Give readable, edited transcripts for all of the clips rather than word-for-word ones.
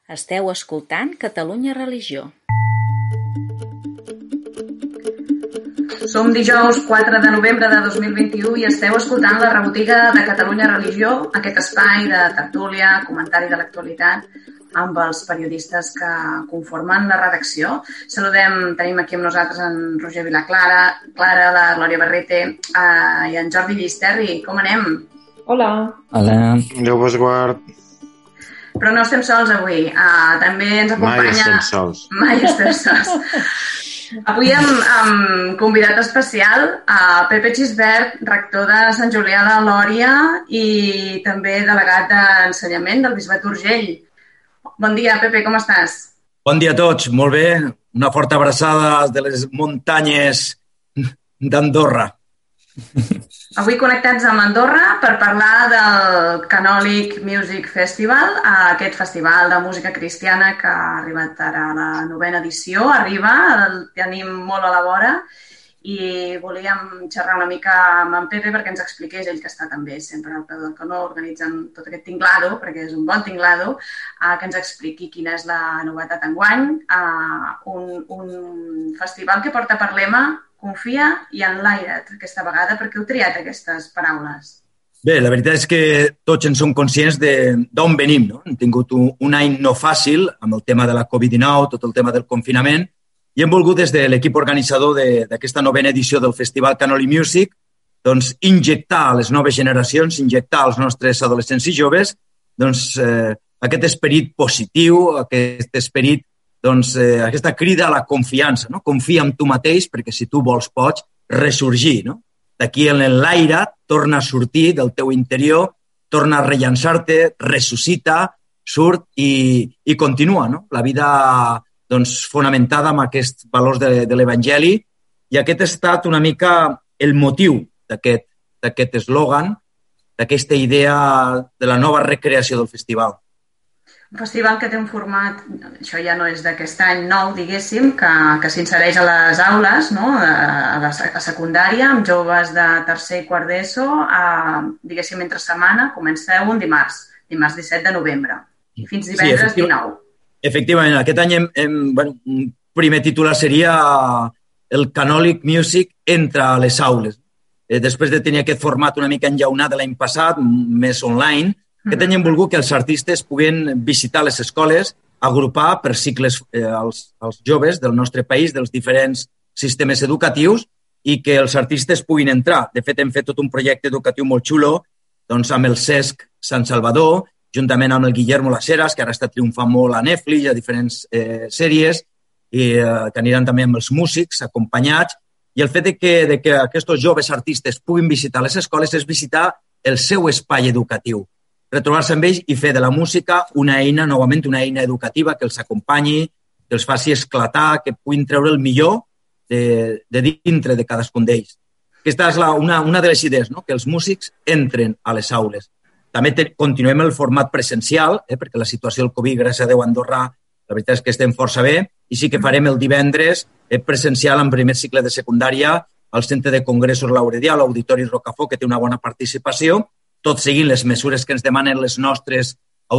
Esteu escoltant Catalunya Religió. Som dijous 4 de novembre de 2021 i esteu escoltant la rebotiga de Catalunya Religió, aquest espai de tertúlia, comentari de l'actualitat amb els periodistes que conformen la redacció. Tenim aquí amb nosaltres en Roger Vilaclara, la Glòria Barrete i en Jordi Llisterri. Com anem? Hola. Hola. Déu vos guard. Però no estem sols avui. També ens acompanya... Mai estem sols. Mai estem sols. Avui amb convidat especial a Pepe Xisbert, rector de Sant Julià de Lòria i també delegat d'ensenyament del Bisbat d'Urgell. Bon dia, Pepe, com estàs? Bon dia a tots, molt bé. Una forta abraçada de les muntanyes d'Andorra. Avui connectats amb Andorra per parlar del Canòlic Music Festival, aquest festival de música cristiana que ha arribat ara a la 9ª edició. El tenim molt a la vora i volíem xerrar una mica amb en Pepe perquè ens expliqués, ell que està també sempre al peu del canó organitzant tot aquest tinglado, perquè és un bon tinglado, que ens expliqui quina és la novetat enguany. Un festival que porta per lema Confia i enlaira't aquesta vegada. Per què heu triat aquestes paraules? Bé, la veritat és que tots en som conscients d'on venim, no? Hem tingut un any no fàcil amb el tema de la Covid-19, tot el tema del confinament, i hem volgut des de l'equip organitzador d'aquesta 9ª edició del Festival Canòlic Music doncs, injectar a les noves generacions, injectar als nostres adolescents i joves aquest esperit positiu, aquest esperit, aquesta crida a la confiança, no? Confia en tu mateix perquè si tu vols pots ressorgir, no? D'aquí en l'aire torna a sortir del teu interior, torna a rellançar-te, ressuscita, surt i continua, no? La vida fonamentada en aquests valors de l'Evangeli, i aquest ha estat una mica el motiu d'aquest eslògan, d'aquesta idea de la nova recreació del festival. Un festival que té un format, això ja no és d'aquest any nou, diguéssim, que s'insereix a les aules, no? a secundària, amb joves de tercer i quart d'ESO, diguéssim, entre setmana, comenceu un dimarts 17 de novembre, i fins divendres 19. Efectivament, aquest any un primer titular seria el Canòlic Music entra a les aules. Després de tenir aquest format una mica enllaunat de l'any passat, més online, aquest any hem volgut que els artistes puguin visitar les escoles, agrupar per cicles els joves del nostre país, dels diferents sistemes educatius, i que els artistes puguin entrar. De fet, hem fet tot un projecte educatiu molt xulo amb el CESC Sant Salvador, juntament amb el Guillermo Las Heras, que ara està triomfant molt a Netflix, a diferents sèries, i que aniran també amb els músics acompanyats. I el fet de que aquests joves artistes puguin visitar les escoles és visitar el seu espai educatiu, retrobar-se amb ells i fer de la música una eina, novament una eina educativa que els acompanyi, que els faci esclatar, que puguin treure el millor de dintre de cadascun d'ells. Aquesta és una de les idees, no? Que els músics entren a les aules. També continuem el format presencial, perquè la situació del Covid, gràcies a Déu, a Andorra, la veritat és que estem força bé, i sí que farem el divendres presencial en primer cicle de secundària al Centre de Congressos Lauredià, a l'Auditori Rocafort, que té una bona participació, tot seguint les mesures que ens demanen les nostres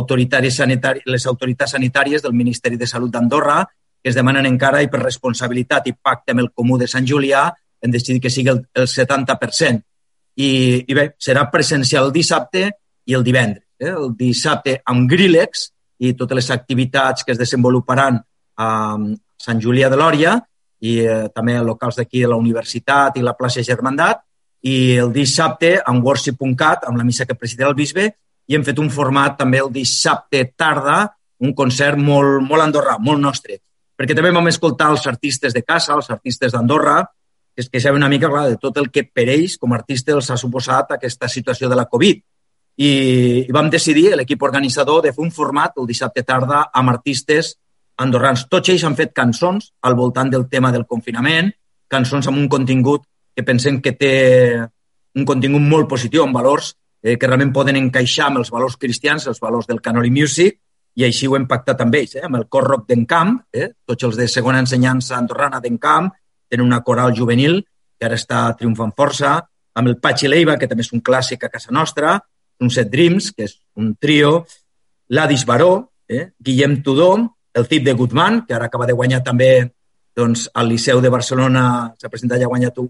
les autoritats sanitàries del Ministeri de Salut d'Andorra, que es demanen encara, i per responsabilitat i pacte amb el Comú de Sant Julià, hem decidit que sigui el 70%. I bé, serà presencial el dissabte i el divendres. El dissabte amb Grillex i totes les activitats que es desenvoluparan a Sant Julià de Lòria i també a locals d'aquí de la Universitat i la plaça Germandat, i el dissabte amb worship.cat, amb la missa que presidirà el bisbe, i hem fet un format també el dissabte tarda, un concert molt andorrà, molt nostre, perquè també vam escoltar els artistes de casa, els artistes d'Andorra, que saben una mica de tot el que per ells com a artistes els ha suposat aquesta situació de la Covid. I vam decidir, l'equip organitzador, de fer un format el dissabte tarda amb artistes andorrans. Tots ells han fet cançons al voltant del tema del confinament, cançons amb un contingut que pensem que té un contingut molt positiu, amb valors que realment poden encaixar amb els valors cristians, els valors del Canòlic Music, i així ho hem pactat amb ells, amb el cor rock d'Encamp, tots els de segona ensenyança andorrana d'Encamp, tenen una coral juvenil que ara està triomfant força, amb el Patxi Leiva, que també és un clàssic a casa nostra, un Set Dreams, que és un trio, l'Adis Baró, Guillem Tudó, el Cid de Guzmán, que ara acaba de guanyar també doncs, al Liceu de Barcelona, s'ha presentat i ha guanyat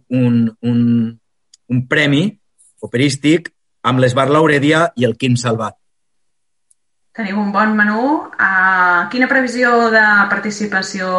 un premi operístic, amb l'Esbar Lauredia i el Quim Salvat. Teniu un bon menú. Quina previsió de participació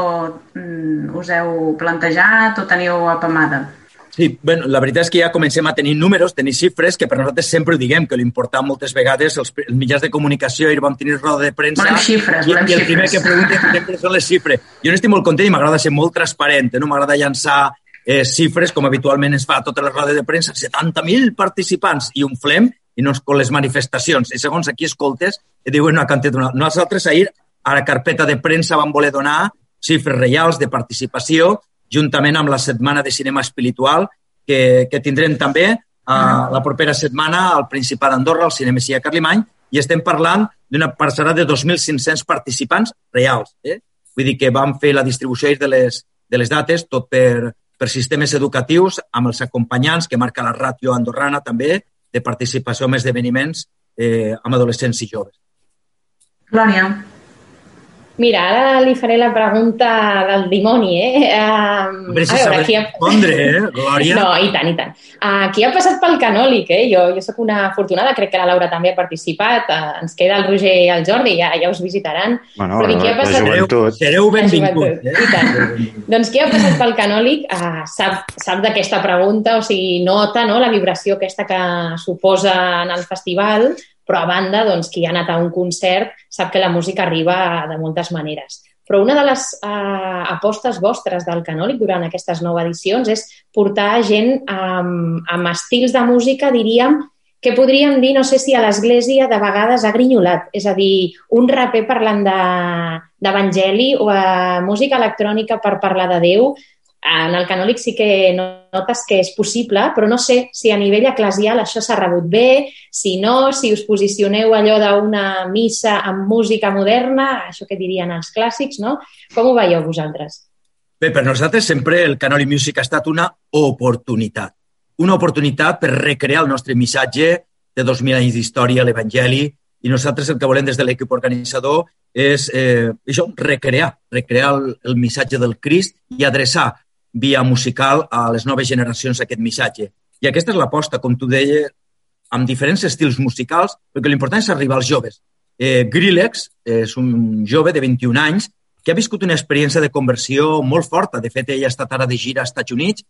us heu plantejat o teniu apamada? Sí, bueno, la veritat és que ja comencem a tenir números, tenir xifres, que per nosaltres sempre ho diguem, que l'important moltes vegades, els mitjans de comunicació, i vam tenir roda de premsa... Volem xifres, i el primer que pregunten sempre són les xifres. Jo n'estic molt content i m'agrada ser molt transparent, no m'agrada llançar xifres, com habitualment es fa a totes les rodes de premsa, 70.000 participants, i inflem, i no con les manifestacions. I segons aquí escoltes, et diuen una quantitat. Nosaltres ahir, a la carpeta de premsa, vam voler donar xifres reals de participació, juntament amb la Setmana de Cinema Espiritual, que tindrem també la propera setmana al Principat d'Andorra, al Cinema Sia Carlimany, i estem parlant d'una parcel·la de 2.500 participants reals. Vull dir que vam fer la distribució de les dates, tot per sistemes educatius, amb els acompanyants, que marca la ràtio andorrana també, de participació en esdeveniments amb adolescents i joves. Glòria. Mira, ara li faré la pregunta del dimoni, A veure si sabré respondre, Glòria. No, i tant. Qui ha passat pel canòlic, Jo sóc una afortunada, crec que la Laura també ha participat, ens queda el Roger i el Jordi, ja us visitaran. Bueno, la joventut. Sereu benvinguts. I tant. Doncs qui ha passat pel canòlic sap d'aquesta pregunta, o sigui, nota la vibració aquesta que suposa en el festival, però a banda, doncs, qui ha anat a un concert sap que la música arriba de moltes maneres. Però una de les apostes vostres del canòlic durant aquestes 9 edicions és portar gent amb estils de música, diríem, que podríem dir, no sé si a l'església de vegades ha grinyolat, és a dir, un raper parlant d'evangeli o música electrònica per parlar de Déu. En el canòlic sí que notes que és possible, però no sé si a nivell eclesial això s'ha rebut bé, si no, si us posicioneu allò d'una missa amb música moderna, això que dirien els clàssics, no? Com ho veieu vosaltres? Bé, per nosaltres sempre el Canòlic Music ha estat una oportunitat. Una oportunitat per recrear el nostre missatge de 2.000 anys d'història, l'Evangeli, i nosaltres el que volem des de l'equip organitzador és recrear el missatge del Crist i adreçar via musical a les noves generacions aquest missatge. I aquesta és l'aposta, com tu deies, amb diferents estils musicals, perquè l'important és arribar als joves. Grillex és un jove de 21 anys que ha viscut una experiència de conversió molt forta. De fet, ell ha estat ara de gira als Estats Units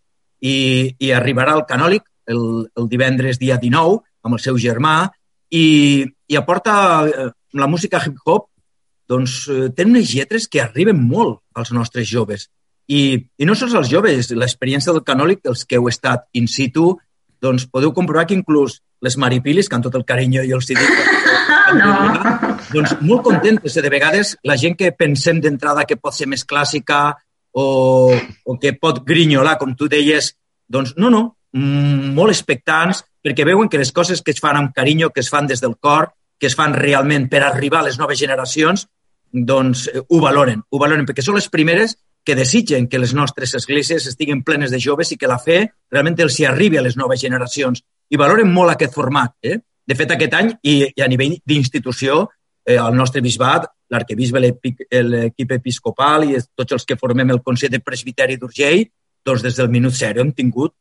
i arribarà al Canòlic el divendres dia 19 amb el seu germà i aporta la música hip-hop, doncs té unes lletres que arriben molt als nostres joves. I no sols els joves, l'experiència del Canòlic, dels que heu estat in situ, doncs podeu comprovar que inclús les maripilis, que amb tot el carinyo jo els dic, doncs molt contentes. De vegades la gent que pensem d'entrada que pot ser més clàssica o que pot grinyolar, com tu deies, doncs no, molt expectants, perquè veuen que les coses que es fan amb carinyo, que es fan des del cor, que es fan realment per arribar a les noves generacions, doncs ho valoren, perquè són les primeres que desitgen que les nostres esglésies estiguin plenes de joves i que la fe realment els hi arribi a les noves generacions. I valoren molt aquest format. De fet, aquest any, i a nivell d'institució, el nostre bisbat, l'arquebisbe, l'equip episcopal i tots els que formem el Consell de Presbiteri d'Urgell, doncs des del minut zero hem tingut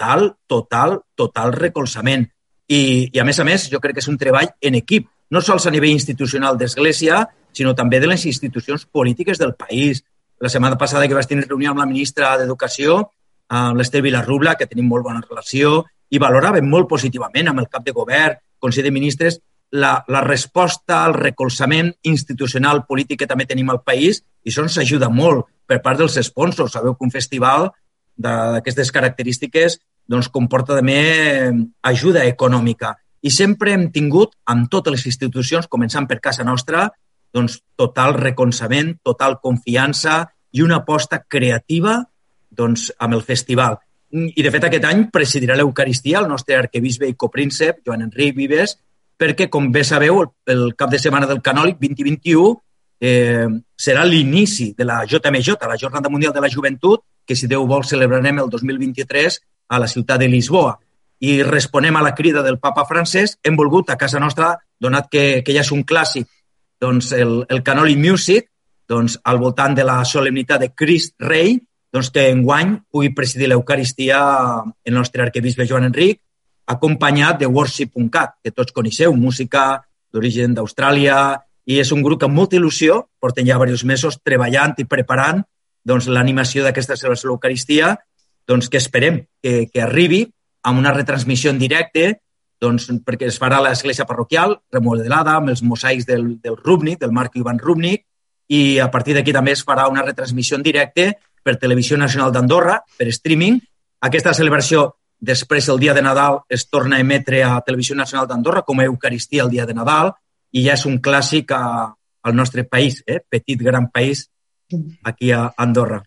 total recolzament. I a més, jo crec que és un treball en equip, no sols a nivell institucional d'Església, sinó també de les institucions polítiques del país. La setmana passada que vaig tenir reunió amb la ministra d'Educació, amb l'Ester Vilarrubla, que tenim molt bona relació, i valoràvem molt positivament amb el cap de govern, Consell de Ministres, la resposta al recolzament institucional polític que també tenim al país, i això ens ajuda molt per part dels sponsors. Sabeu que un festival d'aquestes característiques doncs, comporta també ajuda econòmica. I sempre hem tingut, amb totes les institucions, començant per casa nostra, doncs, total recolzament, total confiança i una aposta creativa doncs, amb el festival. I, de fet, aquest any presidirà l'Eucaristia el nostre arquebisbe i copríncep, Joan Enric Vives, perquè, com bé sabeu, el cap de setmana del Canòlic 2021 serà l'inici de la JMJ, la Jornada Mundial de la Joventut, que, si Déu vol, celebrarem el 2023 a la ciutat de Lisboa. I responem a la crida del papa Francesc, hem volgut a casa nostra, donat que ja és un clàssic, doncs, el Canòlic Music, doncs, al voltant de la solemnitat de Crist Rei, doncs, que enguany pugui presidir l'Eucaristia el nostre arquebisbe Joan Enric, acompanyat de Worship.cat, que tots coneixeu, música d'origen d'Austràlia, i és un grup que amb molta il·lusió porten ja diversos mesos treballant i preparant doncs, l'animació d'aquesta celebració de l'Eucaristia, doncs, que esperem que arribi amb una retransmissió en directe, doncs, perquè es farà a l'església parroquial, remodelada, amb els mosaics del Rubnik, del Marc Ivan Rubnik, i a partir d'aquí també es farà una retransmissió en directe per Televisió Nacional d'Andorra, per streaming. Aquesta celebració, després, el dia de Nadal, es torna a emetre a Televisió Nacional d'Andorra com a Eucaristia el dia de Nadal, i ja és un clàssic al nostre país, petit, gran país, aquí a Andorra.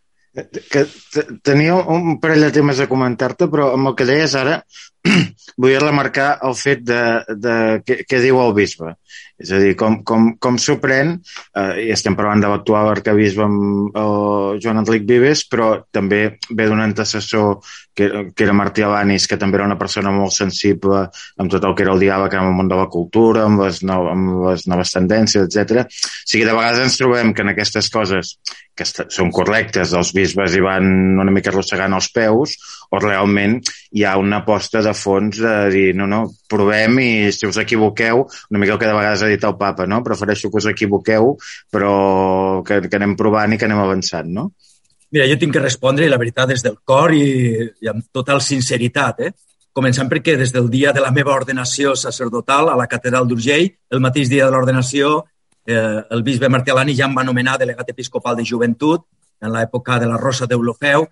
Tenia un parell de temes a comentar-te, però amb el que deies ara vull remarcar el fet de què diu el bisbe. És a dir, com s'ho pren, i estem parlant de l'actual arquebisbe Joan Enric Vives, però també ve d'un antecessor que era Martí Alanis, que també era una persona molt sensible amb tot el que era el diàleg amb el món de la cultura, amb les noves tendències, etc. O sigui, de vegades ens trobem que en aquestes coses que són correctes, els bisbes hi van una mica arrossegant els peus, o realment hi ha una aposta de fons de dir, no, provem i si us equivoqueu, una mica el que de vegades ha dit el papa, no? Prefereixo que us equivoqueu, però que anem provant i que anem avançant, no? Mira, jo tinc que respondre, la veritat, des del cor i amb total sinceritat, començant perquè des del dia de la meva ordenació sacerdotal a la catedral d'Urgell, el mateix dia de l'ordenació, el bisbe Martí Alanis ja em va nomenar delegat episcopal de joventut en l'època de la Rosa d'Eulofeu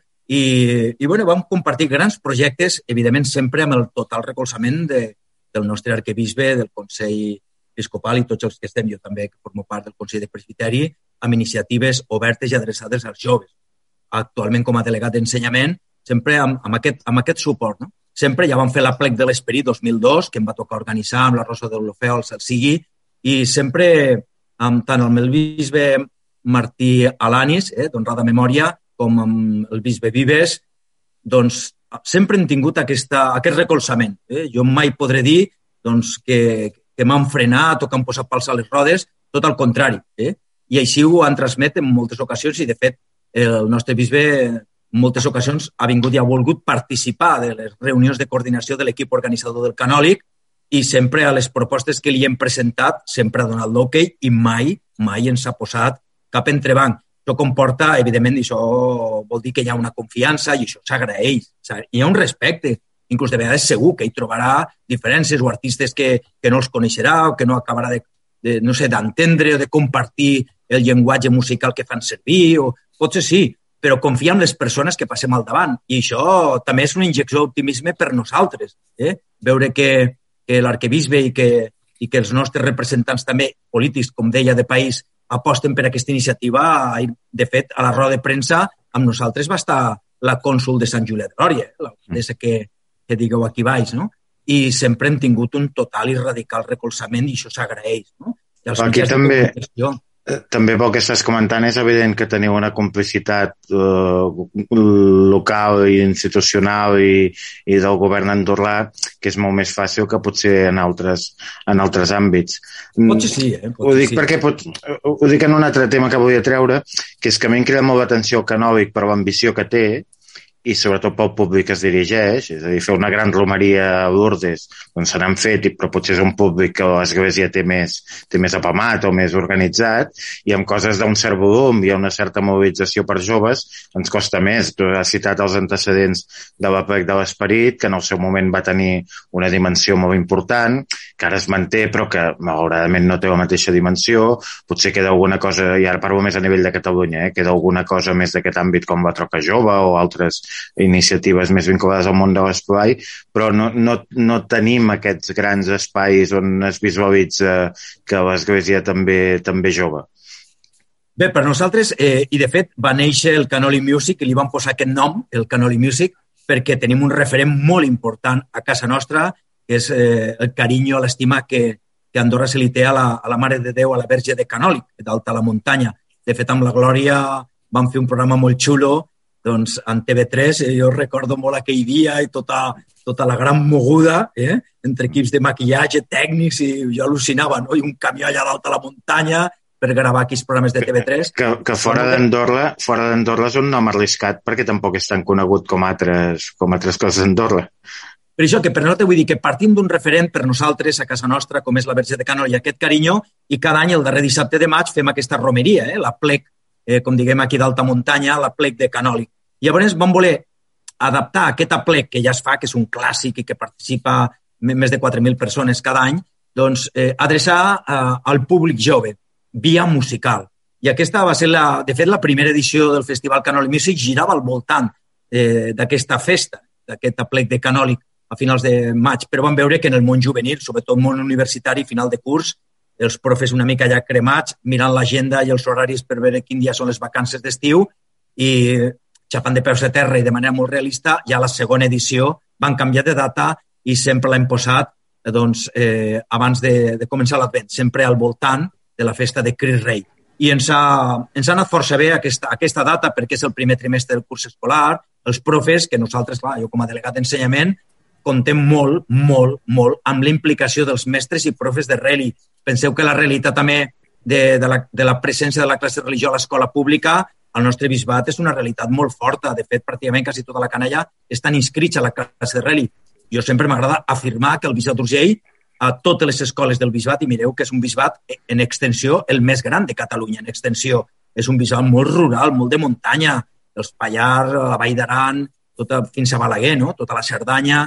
i bueno, vam compartir grans projectes, evidentment sempre amb el total recolzament del nostre arquebisbe, del Consell Episcopal i tots els que estem, jo també que formo part del Consell de Presbiteri, amb iniciatives obertes i adreçades als joves. Actualment com a delegat d'ensenyament, sempre amb aquest suport, no? Sempre ja vam fer la plec de l'Esperit 2002, que em va tocar organitzar amb la Rosa d'Eulofeu al Cel Sigui, i sempre tant amb el bisbe Martí Alanis, d'honrada memòria, com amb el bisbe Vives, doncs sempre hem tingut aquest recolzament. Jo mai podré dir doncs, que m'han frenat o que han posat pals a les rodes, tot al contrari. I així ho han transmet en moltes ocasions i, de fet, el nostre bisbe en moltes ocasions ha vingut i ha volgut participar de les reunions de coordinació de l'equip organitzador del Canòlic i sempre a les propostes que li hem presentat sempre ha donat l'hoquei i mai ens ha posat cap entrebanc. Això comporta, evidentment, i això vol dir que hi ha una confiança i això s'agraeix. Hi ha un respecte. Inclús de vegades segur que hi trobarà diferències o artistes que no els coneixerà o que no acabarà d'entendre o de compartir el llenguatge musical que fan servir. Potser sí, però confia en les persones que passem al davant. I això també és una injecció d'optimisme per nosaltres. Veure que l'arquebisbe i que els nostres representants també polítics, com deia, de país, aposten per aquesta iniciativa. De fet, a la roda de premsa amb nosaltres va estar la cònsol de Sant Julià de Lòria, l'alcaldessa que digueu aquí baix, no? I sempre hem tingut un total i radical recolzament i això s'agraeix, no? Aquí també pel que estàs comentant és evident que teniu una complicitat local i institucional i del govern andorrà que és molt més fàcil que potser en altres àmbits. Potser sí, Ho dic perquè ho dic en un altre tema que volia treure, que és que a mi em crida molt l'atenció el Canòlic per l'ambició que té i sobretot pel públic que es dirigeix, és a dir, fer una gran romeria a Lourdes, doncs se n'han fet, però potser és un públic que l'Església té més apamat o més organitzat, i amb coses d'un cert volum i una certa mobilització per joves, ens costa més. Tu has citat els antecedents de la plec de l'Esperit, que en el seu moment va tenir una dimensió molt important, que ara es manté, però que malauradament no té la mateixa dimensió. Potser queda alguna cosa, i ara parlo més a nivell de Catalunya, queda alguna cosa més d'aquest àmbit com la Troca Jove o altres iniciatives més vinculades al món de l'esplai, però no tenim aquests grans espais on es visualitza que l'Església també jove. Bé, per nosaltres, i de fet va néixer el Canòlic Music, i li van posar aquest nom, el Canòlic Music, perquè tenim un referent molt important a casa nostra, que és el carinyo, l'estima que Andorra se li té a la Mare de Déu, a la Verge de Canòlic, d'Alta la Muntanya. De fet, amb la Glòria vam fer un programa molt xulo doncs en TV3 jo recordo molt aquell dia i tota la gran moguda entre equips de maquillatge, tècnics, i jo al·lucinava, no? I un camió allà dalt a la muntanya per gravar aquells programes de TV3. Que fora d'Andorra és un nom arriscat perquè tampoc és tan conegut com altres coses d'Andorra. Per això que per nosaltres vull dir que partim d'un referent per nosaltres a casa nostra, com és la Verge de Canol i aquest carinyo, i cada any, el darrer dissabte de maig, fem aquesta romeria, la plec, com diguem aquí d'alta muntanya, la plec de Canòlic. I llavors vam voler adaptar aquest aplec que ja es fa, que és un clàssic i que participa més de 4.000 persones cada any, doncs adreçar al públic jove, via musical. I aquesta va ser, de fet, la primera edició del Festival Canòlic Music girava al voltant d'aquesta festa, d'aquest aplec de Canòlic a finals de maig, però vam veure que en el món juvenil, sobretot el món universitari, final de curs, els profes una mica ja cremats, mirant l'agenda i els horaris per veure quin dia són les vacances d'estiu i xapant de peus a terra i de manera molt realista, ja a la segona edició van canviar de data i sempre l'hem posat abans de començar l'Advent, sempre al voltant de la festa de Crist Rei. I ens ha anat força bé aquesta data perquè és el primer trimestre del curs escolar, els profes, que nosaltres, clar, jo com a delegat d'ensenyament, contem molt, molt, molt amb la implicació dels mestres i profes de reli. Penseu que la realitat també de la presència de la classe de religió a l'escola pública al nostre bisbat és una realitat molt forta. De fet, pràcticament quasi tota la canalla estan inscrits a la classe de reli. Jo sempre m'agrada afirmar que el bisbat d'Urgell, a totes les escoles del bisbat, i mireu que és un bisbat en extensió el més gran de Catalunya, en extensió. És un bisbat molt rural, molt de muntanya, els Pallars, la Vall d'Aran, fins a Balaguer, no? Tota la Cerdanya,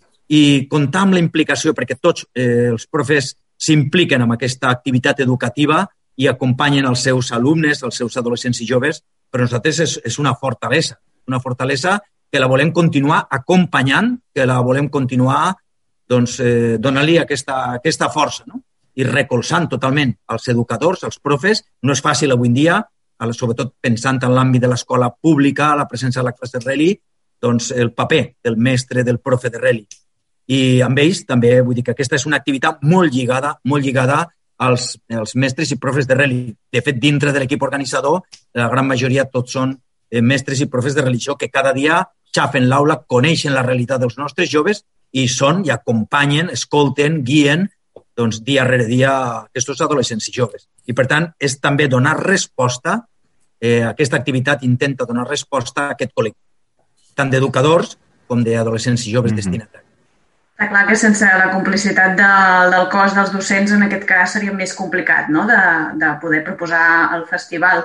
i comptar amb la implicació, perquè tots els profes s'impliquen en aquesta activitat educativa i acompanyen els seus alumnes, els seus adolescents i joves, per nosaltres és una fortalesa que la volem continuar acompanyant, que la volem continuar donant-li aquesta força, no? I recolzant totalment els educadors, els profes. No és fàcil avui en dia, sobretot pensant en l'àmbit de l'escola pública, la presència de la classe de reli, doncs el paper del mestre, del profe de reli. I amb ells també vull dir que aquesta és una activitat molt lligada als mestres i profes de reli. De fet, dintre de l'equip organitzador, la gran majoria tots són mestres i profes de religió que cada dia xafen l'aula, coneixen la realitat dels nostres joves i acompanyen, escolten, guien dia rere dia aquests adolescents i joves. I, per tant, és també donar resposta, aquesta activitat intenta donar resposta a aquest col·lectiu, tant d'educadors com d'adolescents i joves destinataris. Està clar que sense la complicitat del cos dels docents en aquest cas seria més complicat, no?, de poder proposar el festival.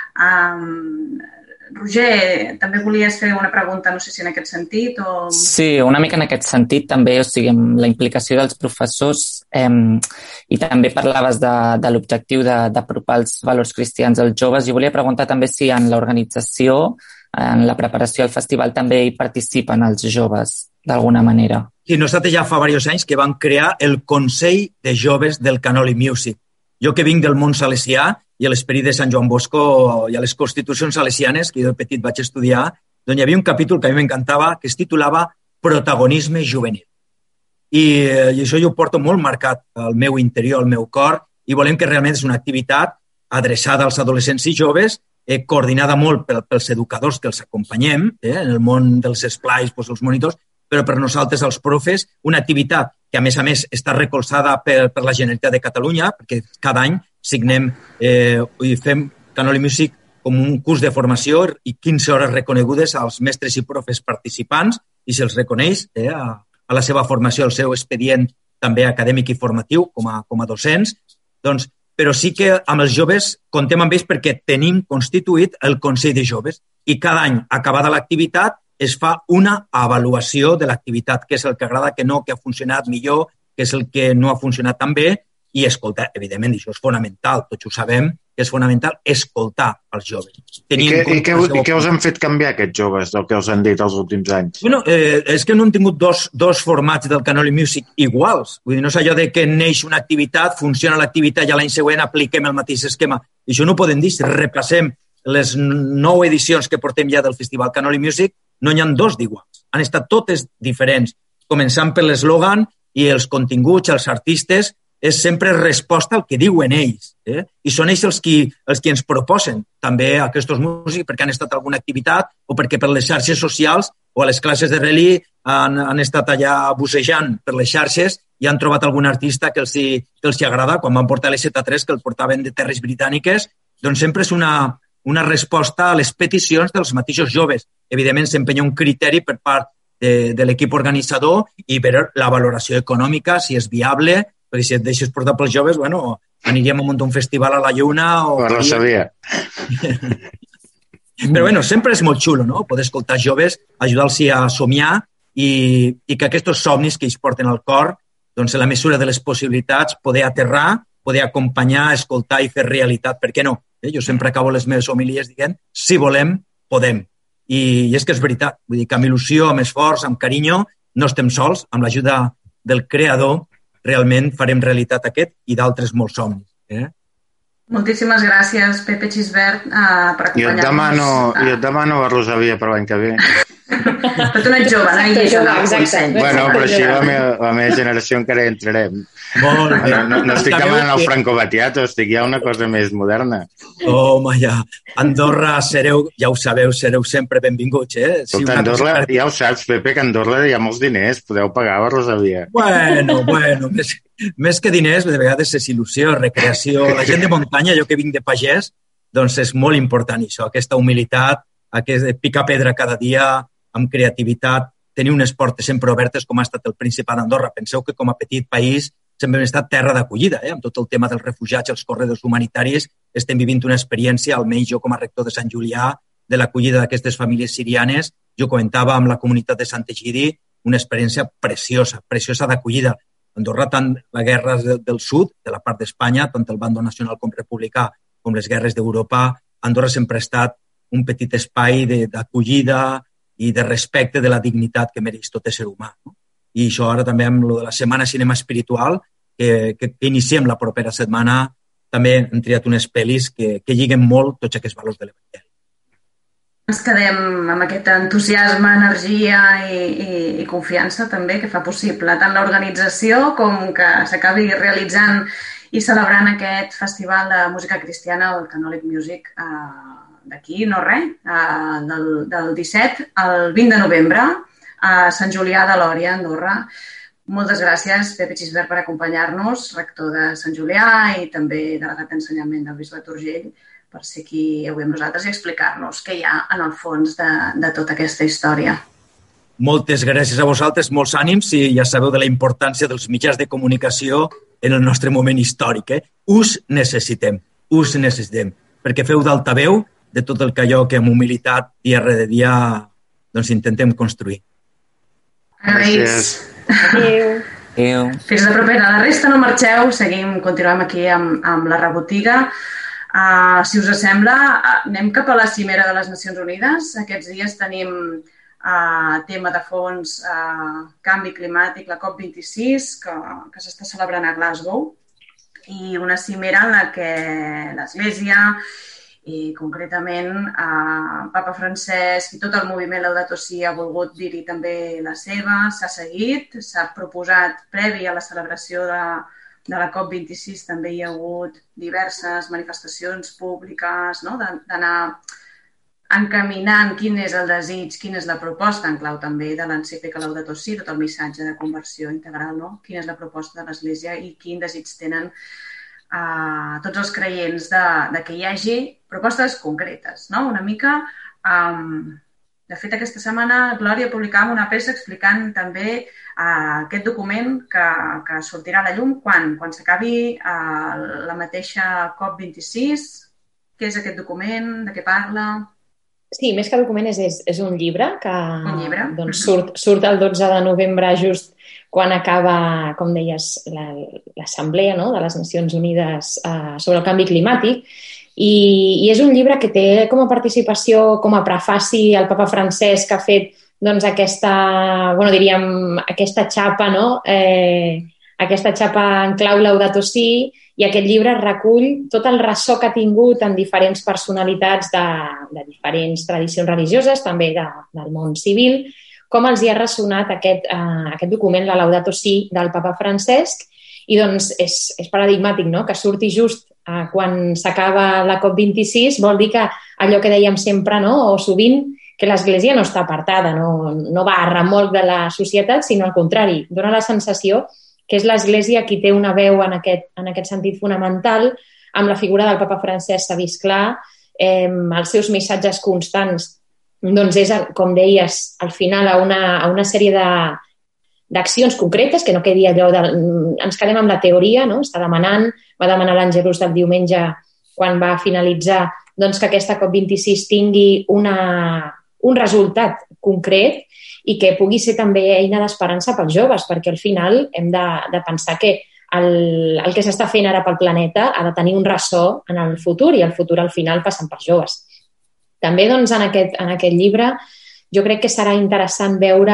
Roger, també volies fer una pregunta, no sé si en aquest sentit o... Sí, una mica en aquest sentit també, o sigui, amb la implicació dels professors i també parlaves de l'objectiu d'apropar els valors cristians als joves. Jo volia preguntar també si en l'organització, en la preparació al festival també hi participen els joves d'alguna manera. Sí, nosaltres ja fa diversos anys que vam crear el Consell de Joves del Canòlic Music. Jo que vinc del món salesià i a l'esperit de Sant Joan Bosco i a les constitucions salesianes, que jo de petit vaig estudiar, doncs hi havia un capítol que a mi m'encantava que es titulava Protagonisme juvenil. I això jo ho porto molt marcat al meu interior, al meu cor, i volem que realment és una activitat adreçada als adolescents i joves, coordinada molt pels educadors que els acompanyem, en el món dels esplais, els monitors, però per nosaltres, els profes, una activitat que, a més, està recolzada per la Generalitat de Catalunya, perquè cada any signem i fem Canòlic Music com un curs de formació i 15 hores reconegudes als mestres i profes participants i se'ls reconeix a la seva formació, el seu expedient també acadèmic i formatiu com a docents, doncs, però sí que amb els joves contem amb ells perquè tenim constituït el Consell de Joves i cada any, acabada l'activitat, es fa una avaluació de l'activitat, què és el que agrada, què no, què ha funcionat millor, què és el que no ha funcionat tan bé, i escoltar, evidentment, això és fonamental, tots ho sabem, que és fonamental escoltar els joves. I què us han fet canviar aquests joves del que us han dit els últims anys? Bueno, és que no hem tingut dos formats del Canòlic Music iguals. Vull dir, no és allò de que neix una activitat, funciona l'activitat i l'any següent apliquem el mateix esquema. I això no ho podem dir, si repassem les 9 edicions que portem ja del Festival Canòlic Music, no n'hi ha 2 d'iguals. Han estat totes diferents, començant per l'eslògan i els continguts, els artistes, és sempre resposta al que diuen ells. I són ells els qui ens proposen també aquests músics perquè han estat a alguna activitat o perquè per les xarxes socials o a les classes de rally han estat allà bussejant per les xarxes i han trobat algun artista que els hi agrada. Quan van portar l'Z3, que el portaven de terres britàniques, doncs sempre és una resposta a les peticions dels mateixos joves. Evidentment, s'empenya un criteri per part de l'equip organitzador i veure la valoració econòmica, si és viable, perquè si et deixes portar pels joves, bueno, aniríem a muntar un festival a la Lluna o... No sabia. Però bueno, sempre és molt xulo, no?, poder escoltar joves, ajudar-los a somiar i que aquests somnis que ells porten al cor, doncs, en la mesura de les possibilitats, poder aterrar, poder acompanyar, escoltar i fer realitat. Per què no? Jo sempre acabo les meves homilies dient, si volem, podem. I és que és veritat. Vull dir que amb il·lusió, amb esforç, amb carinyo, no estem sols. Amb l'ajuda del creador, realment farem realitat aquest i d'altres molts somnis. Moltíssimes gràcies, Pepe Xisbert, per acompanyar-nos. Jo et demano a Rosalia per l'any que ve. Però tu no ets jove, no? Exacte. Bueno, però així la meva generació encara hi entrarem. Molt bé. No estic demanant el Franco Battiato, estic ja una cosa més moderna. Home, ja. Andorra sereu, ja ho sabeu, sereu sempre benvinguts, Escolta, Andorra, ja ho saps, Pepe, que a Andorra hi ha molts diners, podeu pagar a Rosalia. Bueno, més que diners, de vegades és il·lusió, recreació. La gent de muntanya, jo que vinc de pagès, doncs és molt important això, aquesta humilitat, aquest picar pedra cada dia, amb creativitat, tenir unes portes sempre obertes com ha estat el Principat d'Andorra. Penseu que com a petit país sempre hem estat terra d'acollida, amb tot el tema dels refugiats, els corredors humanitaris, estem vivint una experiència, almenys jo com a rector de Sant Julià, de l'acollida d'aquestes famílies sirianes. Jo comentava amb la comunitat de Sant Egidi una experiència preciosa d'acollida. Andorra, tant la guerra del sud, de la part d'Espanya, tant el bàndol nacional com republicà, com les guerres d'Europa, Andorra sempre ha estat un petit espai d'acollida i de respecte de la dignitat que mereix tot ésser humà. I això ara també amb la Setmana Cinema Espiritual, que iniciem la propera setmana, també hem triat unes pel·lis que lliguen molt tots aquests valors de l'Evangeli. Ens quedem amb aquest entusiasme, energia i confiança també que fa possible tant l'organització com que s'acabi realitzant i celebrant aquest festival de música cristiana, el Canòlic Music, d'aquí, no res, del 17 al 20 de novembre a Sant Julià de Lòria, Andorra. Moltes gràcies, Pepe Xisbert, per acompanyar-nos, rector de Sant Julià i també delegat d'ensenyament del Bisbe d'Urgell, per ser aquí avui amb nosaltres i explicar-nos què hi ha en el fons de tota aquesta història. Moltes gràcies a vosaltres, molts ànims i ja sabeu de la importància dels mitjans de comunicació en el nostre moment històric. Us necessitem, perquè feu d'altaveu de tot el que allò que amb humilitat dia rere dia doncs intentem construir. Agraïts. Adéu. Fins la propera. La resta no marxeu, continuem aquí amb la rebotiga. Si us sembla, anem cap a la cimera de les Nacions Unides. Aquests dies tenim tema de fons canvi climàtic, la COP26, que s'està celebrant a Glasgow, i una cimera en la que l'Església i concretament Papa Francesc i tot el moviment Laudato Si ha volgut dir-hi també la seva, s'ha seguit, s'ha proposat previ a la celebració de la COP26, també hi ha hagut diverses manifestacions públiques, no? D'anar encaminant quin és el desig, quina és la proposta, en clau també de l'encíclica Laudato Si, tot el missatge de conversió integral, no? Quina és la proposta de l'Església i quin desig tenen tots els creients de que hi hagi propostes concretes, no? Una mica, de fet, aquesta setmana Glòria publicava una peça explicant també aquest document que sortirà a la llum quan s'acabi la mateixa COP26. Què és aquest document? De què parla? Sí, més que document és un llibre que doncs, surt el 12 de novembre just quan acaba, com deies, l'Assemblea, no?, de les Nacions Unides sobre el canvi climàtic. I és un llibre que té com a participació, com a prefaci, el Papa Francesc, que ha fet doncs, aquesta xapa, no? Aquesta xapa en clau Laudato Si, i aquest llibre recull tot el ressò que ha tingut en diferents personalitats de diferents tradicions religioses, també del món civil, com els hi ha ressonat aquest document, la Laudato Si, del Papa Francesc, I doncs és paradigmàtic, no?, que surti just quan s'acaba la COP26, vol dir que allò que dèiem sempre, no?, o sovint, que l'Església no està apartada, no va a remolc de la societat, sinó al contrari, dona la sensació que és l'Església qui té una veu en aquest sentit fonamental. Amb la figura del papa Francesc s'ha vist clar, els seus missatges constants, doncs és, com deies, al final a una sèrie d'accions concretes, que no quedi allò ens quedem amb la teoria, no? Va demanar l'Àngelus del diumenge, quan va finalitzar, doncs que aquesta COP26 tingui un resultat concret i que pugui ser també eina d'esperança pels joves, perquè al final hem de pensar que el que s'està fent ara pel planeta ha de tenir un ressò en el futur, i el futur al final passen pels joves. També doncs, en aquest llibre jo crec que serà interessant veure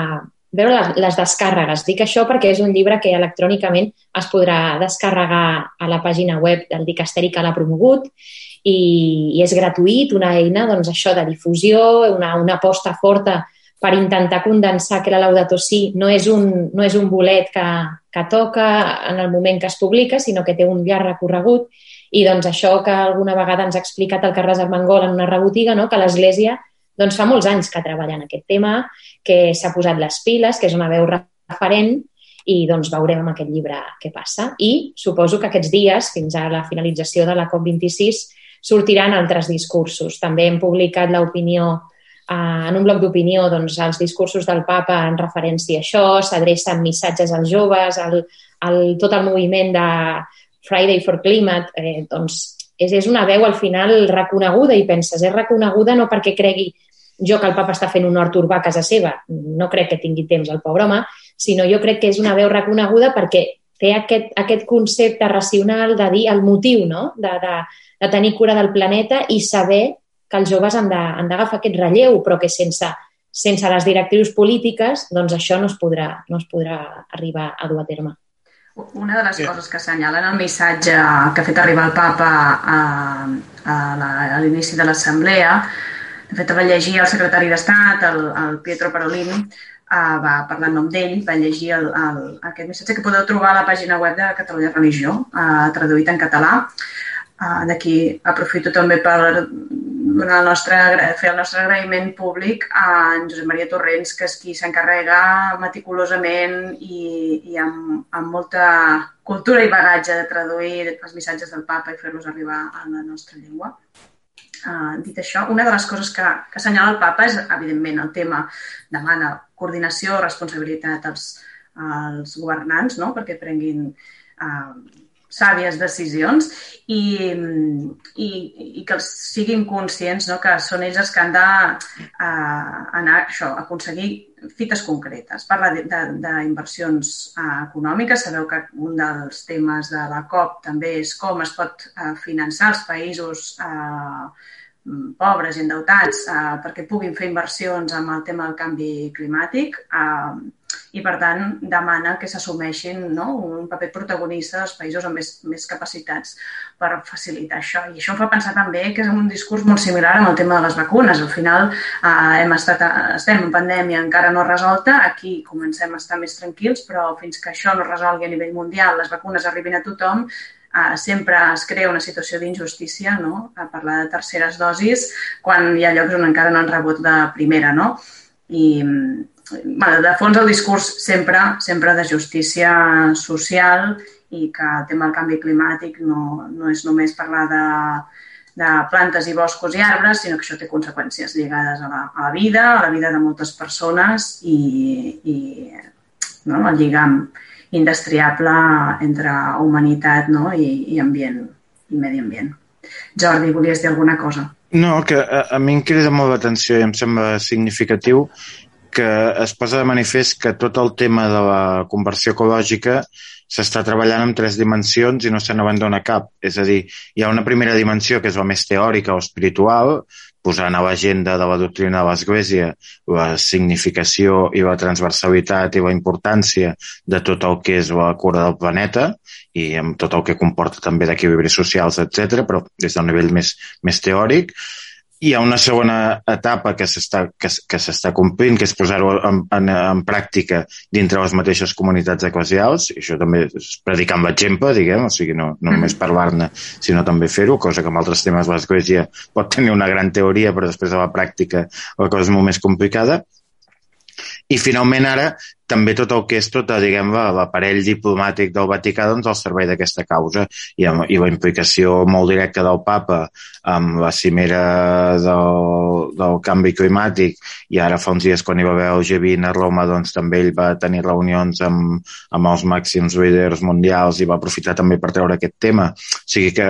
les descàrregues. Dic això perquè és un llibre que electrònicament es podrà descarregar a la pàgina web del dicasteri que l'ha promogut i és gratuït, una eina doncs, això de difusió, una aposta forta per intentar condensar que la Laudato Si no és un bolet que toca en el moment que es publica, sinó que té un llarg recorregut. I doncs això que alguna vegada ens ha explicat el Carles Armengol en una rebotiga, no?, que l'Església doncs, fa molts anys que treballa en aquest tema, que s'ha posat les piles, que és una veu referent, i doncs veurem amb aquest llibre què passa. I suposo que aquests dies, fins a la finalització de la COP26, sortiran altres discursos. També hem publicat l'opinió en un bloc d'opinió, doncs, els discursos del papa en referència a això, s'adrecen missatges als joves, tot el moviment de Friday for Climate, doncs és una veu al final reconeguda, i penses, és reconeguda no perquè cregui jo que el papa està fent un hort urbà a casa seva, no crec que tingui temps el pobre home, sinó jo crec que és una veu reconeguda perquè té aquest concepte racional de dir el motiu, no?, de tenir cura del planeta i saber que els joves han d'agafar aquest relleu, però que sense les directrius polítiques doncs això no es podrà arribar a dur a terme. Una de les coses que assenyalen el missatge que ha fet arribar el papa a l'inici de l'assemblea, de fet va llegir el secretari d'Estat, el Pietro Parolin, va parlar en nom d'ell, va llegir aquest missatge que podeu trobar a la pàgina web de Catalunya Religió, traduït en català. D'aquí aprofito també per fer el nostre agraïment públic a en Josep Maria Torrents, que és qui s'encarrega meticulosament i amb molta cultura i bagatge de traduir els missatges del papa i fer-los arribar a la nostra llengua. Dit això, una de les coses que assenyala el papa és, evidentment, el tema demana coordinació, responsabilitat als governants, no?, perquè prenguin sàvies decisions i que siguin conscients, no?, que són ells els que han d'anar a aconseguir fites concretes. Parla d'inversions econòmiques. Sabeu que un dels temes de la COP també és com es pot finançar els països pobres i endeutats perquè puguin fer inversions amb el tema del canvi climàtic i, per tant, demana que s'assumeixin un paper protagonista dels països amb més capacitats per facilitar això. I això em fa pensar també que és un discurs molt similar amb el tema de les vacunes. Al final estem en pandèmia encara no resolta, aquí comencem a estar més tranquils, però fins que això no es resolgui a nivell mundial, les vacunes arribin a tothom, sempre es crea una situació d'injustícia, no?, a parlar de terceres dosis quan hi ha llocs on encara no han rebut la primera, no? I, de fons, el discurs sempre de justícia social i que el tema del canvi climàtic no és només parlar de plantes i boscos i arbres, sinó que això té conseqüències lligades a la vida de moltes persones i el lligam indestriable entre humanitat i ambient i medi ambient. Jordi, volies dir alguna cosa? No, que a mi em crida molt l'atenció i em sembla significatiu que es posa de manifest que tot el tema de la conversió ecològica s'està treballant en 3 dimensions i no se n'abandona cap. És a dir, hi ha una primera dimensió que és la més teòrica o espiritual, posant a l'agenda de la doctrina de l'Església la significació i la transversalitat i la importància de tot el que és la cura del planeta i amb tot el que comporta també d'equilibris socials, etc., però des d'un nivell més teòric. Hi ha una segona etapa que s'està complint, que és posar-ho en pràctica dintre les mateixes comunitats eclesials, i això també és predicar amb l'exemple, diguem, o sigui, no només parlar-ne, sinó també fer-ho, cosa que en altres temes l'Església pot tenir una gran teoria, però després a la pràctica la cosa és molt més complicada. I finalment ara també tot el que és diguem, l'aparell diplomàtic del Vaticà doncs, al servei d'aquesta causa i la implicació molt directa del papa amb la cimera del canvi climàtic, i ara fa uns dies quan hi va haver el G20 a Roma doncs també ell va tenir reunions amb els màxims líders mundials i va aprofitar també per treure aquest tema. O sigui que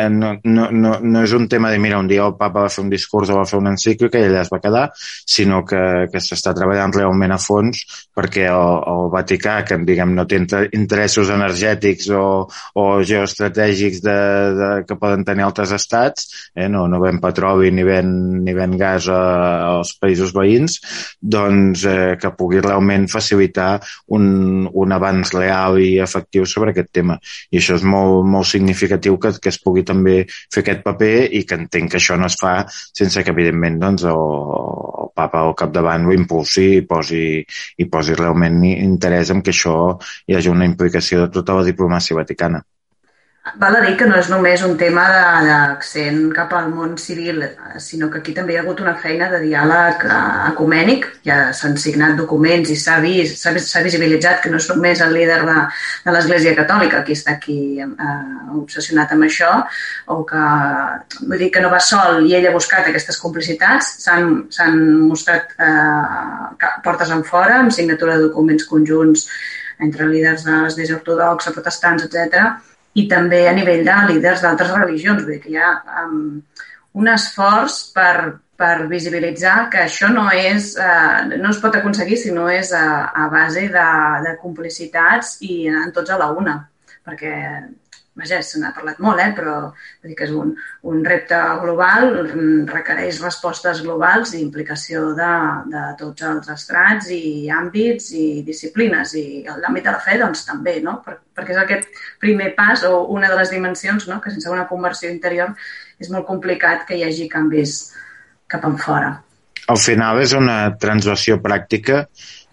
no és un tema de mira, un dia el papa va fer un discurs o va fer una encíclica i allà es va quedar, sinó que s'està treballant realment a fons perquè el Vaticà, que diguem no té interessos energètics o geoestratègics que poden tenir altres estats, no ven petroli ni ven gas als països veïns, doncs que pugui realment facilitar un avanç real i efectiu sobre aquest tema. I això és molt, molt significatiu que es pugui també fer aquest paper, i que entenc que això no es fa sense que, evidentment, doncs, el papa al capdavant ho impulsi i posi realment interès en que això hi hagi una implicació de tota la diplomàcia vaticana. Val a dir que no és només un tema d'accent cap al món civil, sinó que aquí també hi ha hagut una feina de diàleg ecumènic. Ja s'han signat documents i s'ha visibilitzat que no és només el líder de l'Església Catòlica qui està aquí obsessionat amb això, o que, vull dir, que no va sol i ell ha buscat aquestes complicitats. S'han mostrat portes enfora amb signatura de documents conjunts entre líders de l'Església Ortodoxa, protestants, etc., i també a nivell de líders d'altres religions. Vull dir que hi ha un esforç per visibilitzar que això no es pot aconseguir si no és a base de complicitats i anant tots a la una. Perquè, vaja, se n'ha parlat molt, però vull dir que és un repte global, requereix respostes globals i implicació de tots els estrats i àmbits i disciplines. I l'àmbit de la fe, doncs, també, no? Perquè és aquest primer pas o una de les dimensions, no? Que sense una conversió interior és molt complicat que hi hagi canvis cap enfora. Al final és una translació pràctica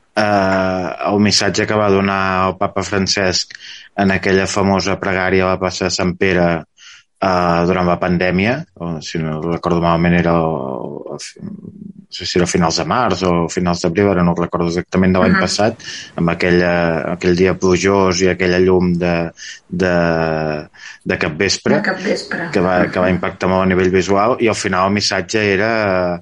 el missatge que va donar el papa Francesc en aquella famosa pregària a la plaça de Sant Pere durant la pandèmia, si no recordo malament era no sé si era a finals de març o finals d'abril, ara no recordo exactament, de l'any passat, amb aquell dia plujós i aquella llum de capvespre, que va impactar molt a nivell visual, i al final el missatge era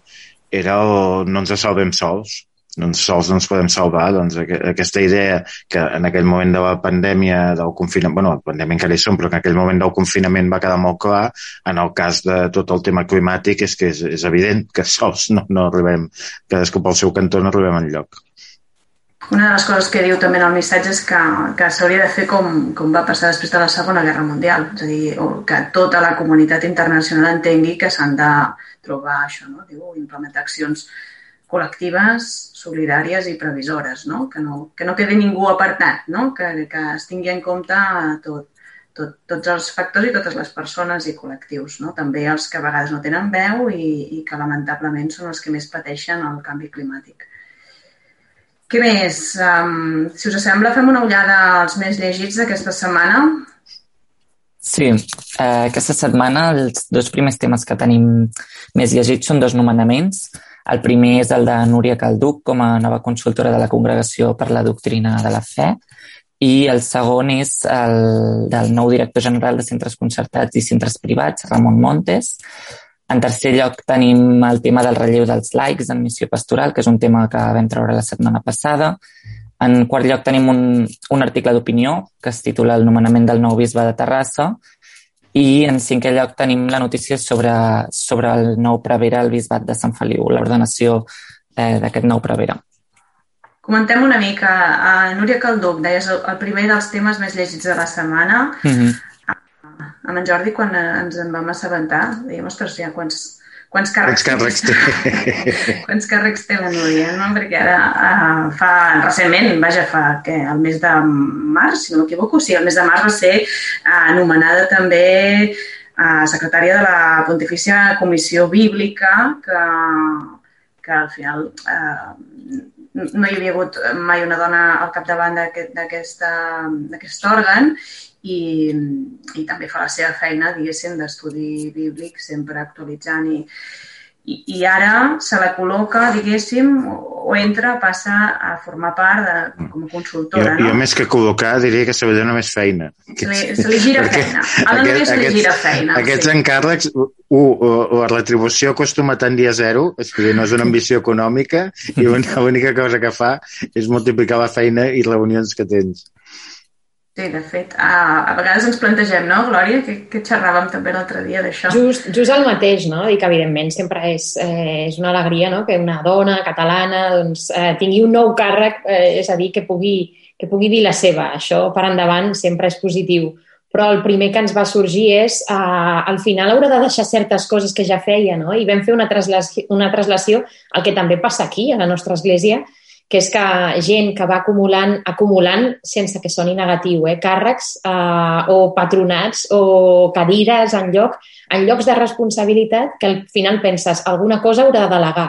no ens salvem sols. Sols no ens podem salvar, doncs aquesta idea que en aquell moment de la pandèmia, del confinament, la pandèmia encara hi som, però que en aquell moment del confinament va quedar molt clar, en el cas de tot el tema climàtic és que és evident que sols no arribem, cadascú pel seu cantó no arribem enlloc. Una de les coses que diu també en el missatge és que s'hauria de fer com va passar després de la Segona Guerra Mundial, és a dir, que tota la comunitat internacional entengui que s'han de trobar això, no? Diu, implementar accions col·lectives, solidàries i previsores, no? Que no quedi ningú apartat, no? Que es tingui en compte tots els factors i totes les persones i col·lectius, no? També els que a vegades no tenen veu i que lamentablement són els que més pateixen el canvi climàtic. Què més? Si us sembla, fem una ullada als més llegits d'aquesta setmana. Sí, aquesta setmana els dos primers temes que tenim més llegits són dos nomenaments. El primer és el de Núria Calduch com a nova consultora de la Congregació per la Doctrina de la Fe, i el segon és el del nou director general de centres concertats i centres privats, Ramon Montes. En tercer lloc tenim el tema del relleu dels laics en missió pastoral, que és un tema que vam treure la setmana passada. En quart lloc tenim un article d'opinió que es titula El nomenament del nou bisbe de Terrassa. I en cinquè lloc tenim la notícia sobre el nou prevere al bisbat de Sant Feliu, l'ordenació d'aquest nou prevere. Comentem una mica. Núria Calduch, deies el primer dels temes més llegits de la setmana. Amb en Jordi, quan ens en vam assabentar, dèiem, ostres, ja quants càrrecs té? Quants càrrecs té la Núria, no? Perquè ara recentment, el mes de març, si no m'equivoco, sí, el mes de març va ser anomenada també secretària de la Pontifícia Comissió Bíblica, que al final no hi havia hagut mai una dona al capdavant d'aquest òrgan i també fa la seva feina, diguéssim, d'estudi bíblic, sempre actualitzant i ara se la col·loca, diguéssim, o entra, passa a formar part com a consultora. Jo més que col·locar diria que se li dona més feina. Se li gira feina. A la només se li gira feina. Aquests encàrrecs, la retribució acostuma tant dia zero, és que no és una ambició econòmica i l'única cosa que fa és multiplicar la feina i reunions que tens. Sí, de fet, a vegades ens plantegem, no, Glòria? Que xerràvem també l'altre dia d'això. Just el mateix, no? I que evidentment sempre és una alegria, no?, que una dona catalana tingui un nou càrrec, és a dir, que pugui dir la seva. Això per endavant sempre és positiu. Però el primer que ens va sorgir és, al final haurà de deixar certes coses que ja feia, no? I vam fer una traslació, el que també passa aquí, a la nostra església, que és que gent que va acumulant sense que soni negatiu, càrrecs o patronats o cadires en llocs de responsabilitat que al final penses alguna cosa haurà de delegar,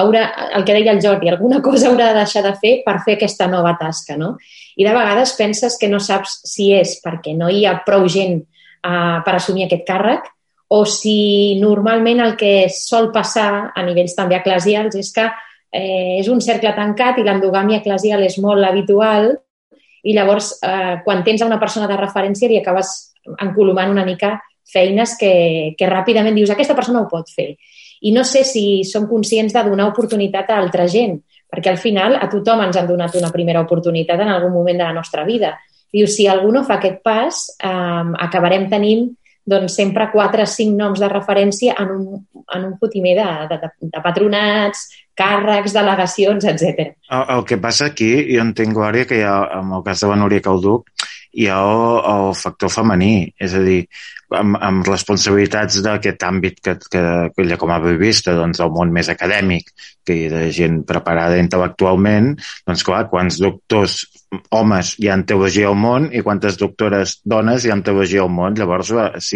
el que deia el Jordi, alguna cosa haurà de deixar de fer per fer aquesta nova tasca, no? I de vegades penses que no saps si és perquè no hi ha prou gent per assumir aquest càrrec o si normalment el que sol passar a nivells també eclesials és que és un cercle tancat i l'endogàmia eclesial és molt habitual i llavors quan tens una persona de referència li acabes encolomant una mica feines que ràpidament dius aquesta persona ho pot fer. I no sé si som conscients de donar oportunitat a altra gent, perquè al final a tothom ens han donat una primera oportunitat en algun moment de la nostra vida. Dius, si algú no fa aquest pas, acabarem tenint sempre 4 o 5 noms de referència en un fotimer de patronats, càrrecs, delegacions, etc. El que passa aquí, jo entenc, Glòria, que hi ha, en el cas de la Núria Cauduc, hi ha el factor femení, és a dir, amb responsabilitats d'aquest àmbit que ella com a vista del món més acadèmic, que hi ha de gent preparada intel·lectualment, doncs clar, quants doctors homes hi ha en teologia al món i quantes doctores dones hi ha en teologia al món. Llavors,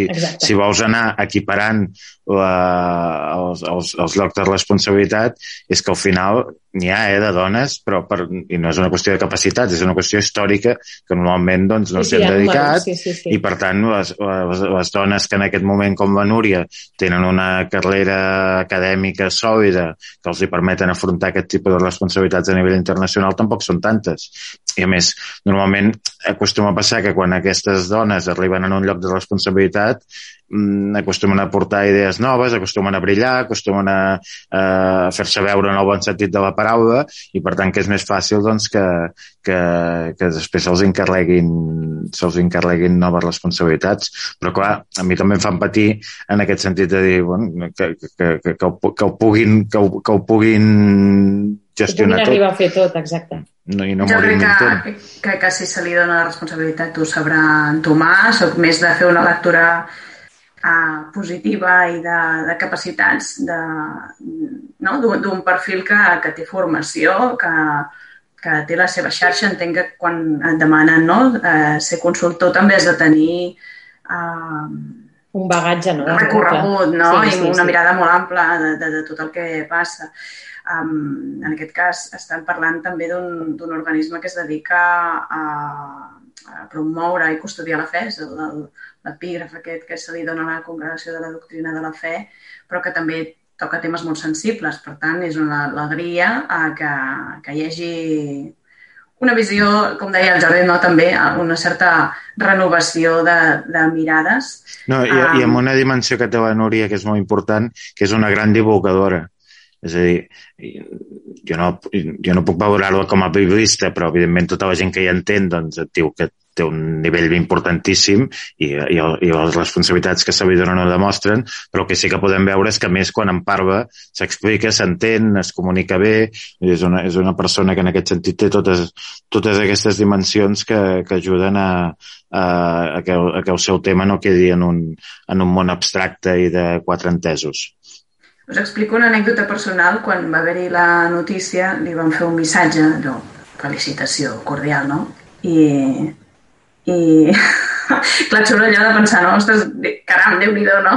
si vols anar equiparant els llocs de responsabilitat, és que al final n'hi ha de dones, i no és una qüestió de capacitats, és una qüestió històrica que normalment no s'hi han dedicat i per tant les dones que en aquest moment com la Núria tenen una carrera acadèmica sòlida que els hi permeten afrontar aquest tipus de responsabilitats a nivell internacional tampoc són tantes. I a més, normalment acostuma a passar que quan aquestes dones arriben en un lloc de responsabilitat acostumen a portar idees noves, acostumen a brillar, acostumen a fer-se veure en el bon sentit de la paraula i per tant que és més fàcil que després se'ls encarreguin noves responsabilitats. Però clar, a mi també em fan patir en aquest sentit de dir que ho puguin gestionar tot. Arribar a fer tot, exacte. Jo crec que si se li dona la responsabilitat ho sabrà entomar, soc més de fer una lectura positiva i de capacitats d'un perfil que té formació, que té la seva xarxa. Entenc que quan et demanen ser consultor també has de tenir un bagatge, recorregut, i una mirada molt ampla de tot el que passa. En aquest cas estan parlant també d'un organisme que es dedica a promoure i custodiar la fe, és l'epígraf aquest que se li dona a la Congregació de la Doctrina de la Fe, però que també toca temes molt sensibles. Per tant, és una alegria que hi hagi una visió, com deia el Jordi, també una certa renovació de mirades. I amb una dimensió que té la Núria que és molt important, que és una gran divulgadora. És a dir, jo no puc valorar-la com a biblista, però evidentment tota la gent que hi entén et diu que té un nivell importantíssim i les responsabilitats que se li donen ho demostren, però el que sí que podem veure és que més quan en parla s'explica, s'entén, es comunica bé, és una persona que en aquest sentit té totes aquestes dimensions que ajuden a que el seu tema no quedi en un món abstracte i de 4 entesos. Us explico una anècdota personal. Quan va haver-hi la notícia, li van fer un missatge, felicitació cordial, no? I clar, surt allò de pensar, no? Ostres, caram, Déu-n'hi-do, no?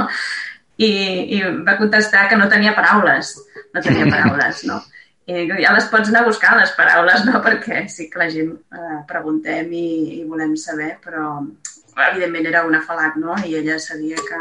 I va contestar que no tenia paraules, no? I ja les pots anar a buscar, les paraules, no? Perquè sí que la gent preguntem i volem saber, però evidentment era un afalac, no? I ella sabia que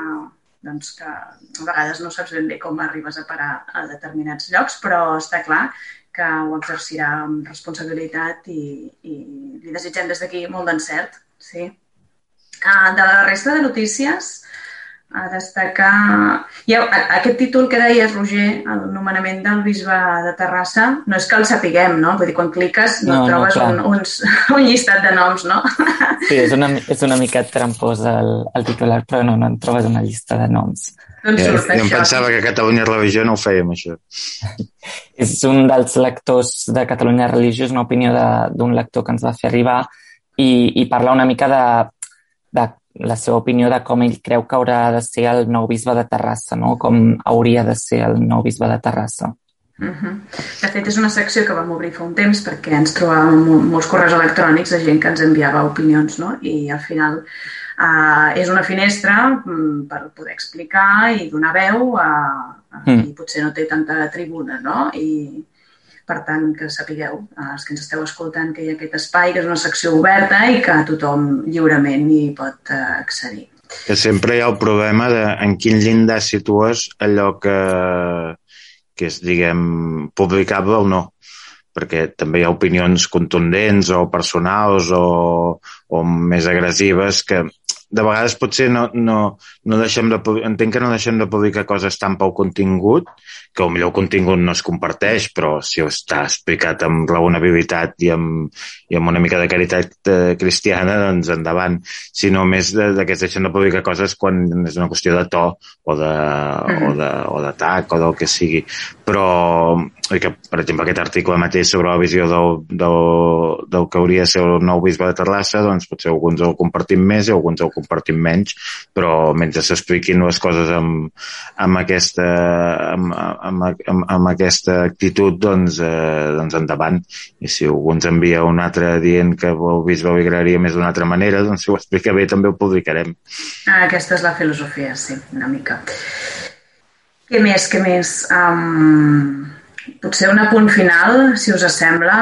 a vegades no saps ben bé com arribes a parar a determinats llocs, però està clar que ho exercirà amb responsabilitat i li desitgem des d'aquí molt d'encert, sí. De la resta de notícies, a destacar... Aquest títol que deies, Roger, el nomenament del bisbe de Terrassa, no és que el sapiguem, no? Vull dir, quan cliques no trobes un llistat de noms, no? Sí, és una mica trampós el titular, però no en trobes una llista de noms. Doncs jo em pensava que a Catalunya Religió no ho fèiem, això. És un dels lectors de Catalunya Religió, és una opinió d'un lector que ens va fer arribar i parla una mica de la seva opinió de com ell creu que haurà de ser el nou bisbe de Terrassa, no? Com hauria de ser el nou bisbe de Terrassa. De fet, és una secció que vam obrir fa un temps perquè ens trobàvem molts correus electrònics de gent que ens enviava opinions, no? I al final és una finestra per poder explicar i donar veu a qui potser no té tanta tribuna, no? I per tant, que sapigueu, els que ens esteu escoltant, que hi ha aquest espai, que és una secció oberta i que tothom lliurement hi pot accedir. Que sempre hi ha el problema de en quin llindar situes allò que és, diguem, publicable o no, perquè també hi ha opinions contundents o personals o més agressives que de vegades potser no deixem entenc que no deixem de publicar coses tant pel contingut, que potser el contingut no es comparteix, però si està explicat amb raonabilitat i amb una mica de caritat cristiana, doncs endavant. Si no, més que es deixen de publicar coses quan és una qüestió de to o d'atac o del que sigui. Però, que, per exemple, aquest article mateix sobre la visió del que hauria de ser el nou bisbe de Terrassa, doncs potser alguns el compartim més i alguns el compartim menys, però mentre s'expliquin les coses amb aquesta actitud, doncs endavant. I si algú ens envia un altre dient que el bisbe ho agradaria més d'una altra manera, doncs si ho explica bé també ho publicarem. Aquesta és la filosofia, sí, una mica. Què més? Potser un apunt final, si us sembla.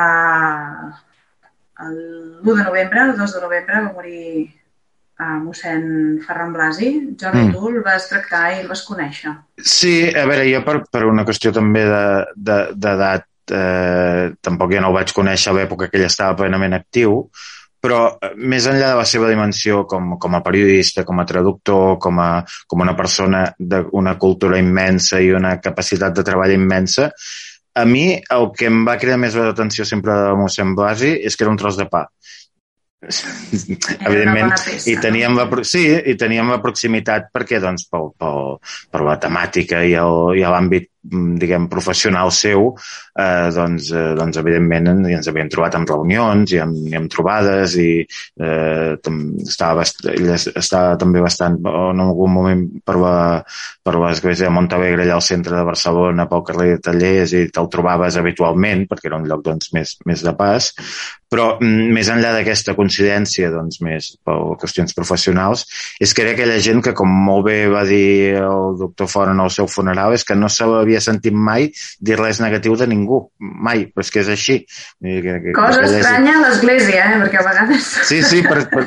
El 2 de novembre va morir mossèn Ferran Blasi. Jordi, tu el vas tractar i el vas conèixer. Sí, a veure, jo per una qüestió també d'edat tampoc ja no el vaig conèixer a l'època que ell estava plenament actiu, però més enllà de la seva dimensió com a periodista, com a traductor, com una persona d'una cultura immensa i una capacitat de treball immensa, a mi el que em va cridar més l'atenció sempre de mossèn Blasi és que era un tros de pa. Evidentment, i teníem la proximitat perquè doncs per la temàtica i l'àmbit, diguem, professional seu, doncs evidentment ens havíem trobat en reunions i en trobades i estava també bastant en algun moment per l'església de Montalegre allà al centre de Barcelona pel carrer de Tallers i te'l trobaves habitualment perquè era un lloc doncs més de pas, però més enllà d'aquesta coincidència doncs més per qüestions professionals és que era aquella gent que, com molt bé va dir el doctor Font en el seu funeral, és que no se l'havia sentit mai dir res negatiu de ningú, mai, però és que és així. Cosa estranya a l'església, perquè a vegades... Sí,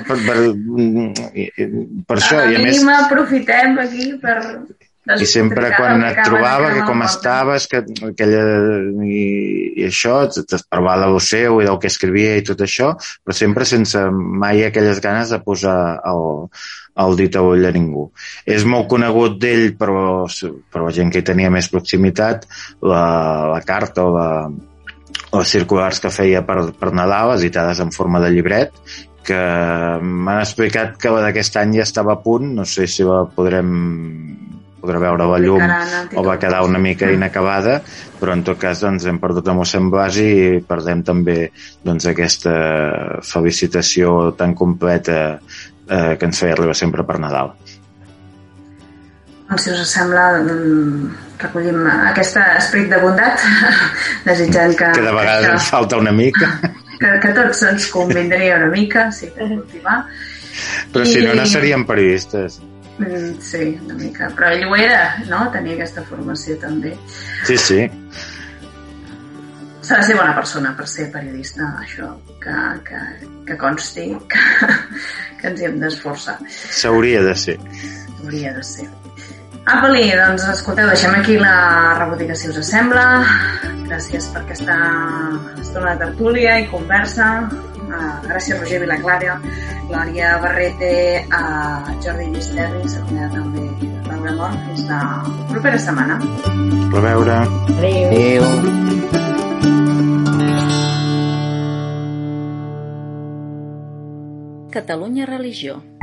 per això. I a més aprofitem aquí per... I sempre quan et trobava que com estaves que aquella, i això et parlava del seu i del que escrivia i tot això, però sempre sense mai aquelles ganes de posar el dit a ull a ningú. És molt conegut d'ell per la gent que hi tenia més proximitat, la carta o les circulars que feia per Nadal, editades en forma de llibret, que m'han explicat que la d'aquest any ja estava a punt, no sé si la podrà veure la llum o va quedar una mica inacabada, però en tot cas doncs, hem perdut a mossèn Blasi i perdem també doncs, aquesta felicitació tan completa que ens feia arribar sempre per Nadal. Si us sembla, recollim aquest esperit de bondat, desitjant que de vegades ens falta una mica. Que tots ens convindria una mica, sí, per cultivar. Però si no serien periodistes. Sí, una mica. Però ell ho era, no? Tenia aquesta formació també. Sí. S'ha de ser bona persona per ser periodista, això, que consti, que ens hi hem d'esforçar. S'hauria de ser. Hauria de ser. Apa-li, doncs escolteu, deixem aquí la rebotiga si us sembla. Gràcies per aquesta estona de tertúlia i conversa. Gràcies Roger Vilaclara, Glòria Barrete, Jordi Llisterri, s'acomiada també Laura Mort. Fins la propera setmana. A veure. Adéu. Catalunya Religió.